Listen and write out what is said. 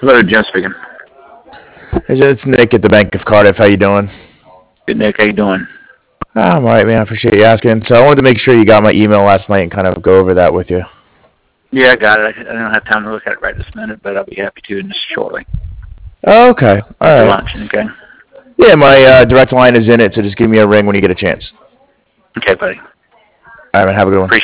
Hello, Jim speaking. It's Nick at the Bank of Cardiff. How you doing? Good, Nick. How you doing? I'm all right, man. I appreciate you asking. So I wanted to make sure you got my email last night and kind of go over that with you. Yeah, I got it. I don't have time to look at it right this minute, but I'll be happy to in just shortly Oh, okay. after All right. lunch. Okay. Yeah, my direct line is in it, so just give me a ring when you get a chance. Okay, buddy. All right, man. Have a good one.